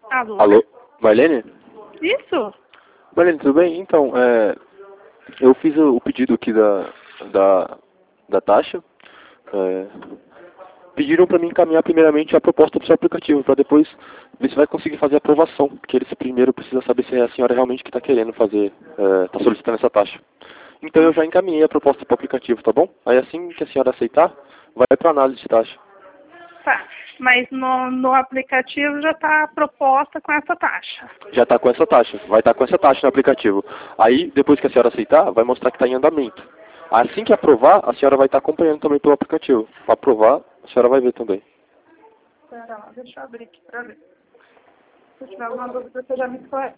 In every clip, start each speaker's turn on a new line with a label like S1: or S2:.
S1: Alô?
S2: Alô, Marlene?
S1: Isso?
S2: Marlene, tudo bem? Então, eu fiz o pedido aqui da taxa. É, pediram para mim encaminhar primeiramente a proposta do seu aplicativo, para depois ver se vai conseguir fazer a aprovação, porque eles primeiro precisam saber se é a senhora realmente que está querendo fazer, está solicitando essa taxa. Então eu já encaminhei a proposta para o aplicativo, tá bom? Aí assim que a senhora aceitar, vai para análise de taxa.
S1: Tá. Mas no aplicativo já está proposta com essa taxa.
S2: Já está com essa taxa, vai estar com essa taxa no aplicativo. Aí, depois que a senhora aceitar, vai mostrar que está em andamento. Assim que aprovar, a senhora vai estar acompanhando também pelo aplicativo. Para aprovar, a senhora vai ver também.
S1: Pera lá, deixa eu abrir aqui para ver. Se eu tiver alguma dúvida, você já me esclarece.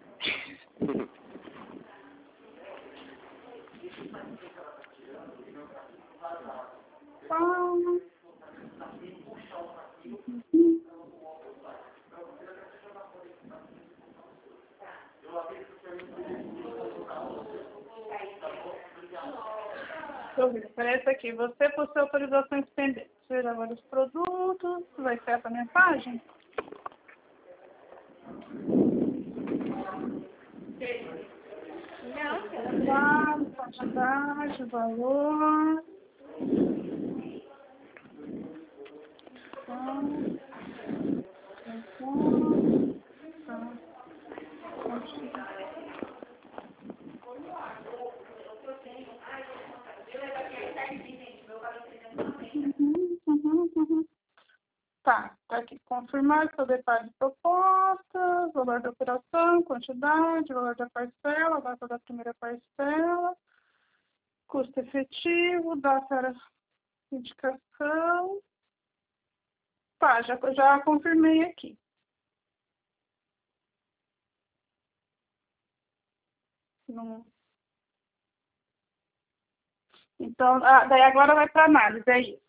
S1: Deixa eu ver, aparece aqui. Você possui autorização independente. Tirar vários produtos. Vai ser essa mensagem? Quantidade, valor. Tá, tá aqui. Confirmar seu detalhe de proposta, valor da operação, quantidade, valor da parcela, data da primeira parcela, custo efetivo, data de indicação. Tá, já confirmei aqui. Não. Então, daí agora vai para análise, é isso.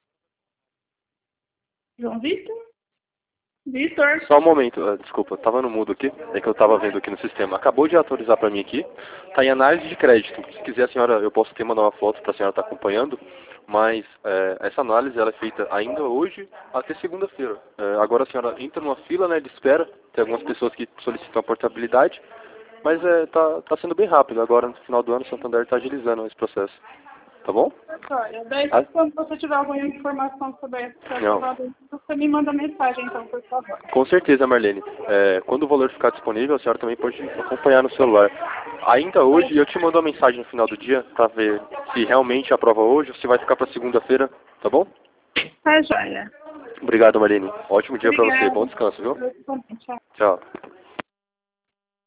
S1: João Vitor? Vitor?
S2: Só um momento, desculpa, estava no mudo aqui, é que eu estava vendo aqui no sistema. Acabou de atualizar para mim aqui, está em análise de crédito. Se quiser a senhora, eu posso até mandar uma foto para a senhora estar acompanhando, mas essa análise ela é feita ainda hoje até segunda-feira. Agora a senhora entra numa fila, né, de espera, tem algumas pessoas que solicitam a portabilidade, mas tá sendo bem rápido. Agora no final do ano o Santander está agilizando esse processo. Tá bom?
S1: Olha, daí
S2: Ah,
S1: quando você tiver alguma informação sobre essa
S2: não.
S1: aprovada, você me manda mensagem, então, por favor.
S2: Com certeza, Marlene. Quando o valor ficar disponível, a senhora também pode acompanhar no celular. Ainda hoje, eu te mando uma mensagem no final do dia para ver se realmente aprova hoje ou se vai ficar para segunda-feira, tá bom?
S1: Tá, joia.
S2: Obrigado, Marlene. Ótimo dia para você.
S1: Obrigada.
S2: Bom descanso, viu?
S1: Tchau.
S2: Tchau.